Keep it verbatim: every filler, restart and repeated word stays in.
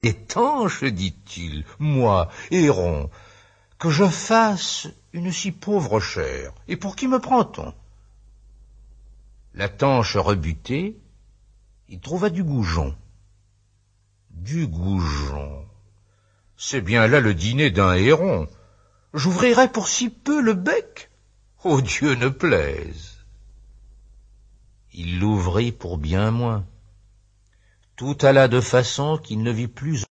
Des tanches, dit-il, moi, héron, que je fasse une si pauvre chair, et pour qui me prend-on? La tanche rebutée, il trouva du goujon. Du goujon, c'est bien là le dîner d'un héron. J'ouvrirais pour si peu le bec? Oh, Dieu ne plaise. Il l'ouvrit pour bien moins. Tout alla de façon qu'il ne vit plus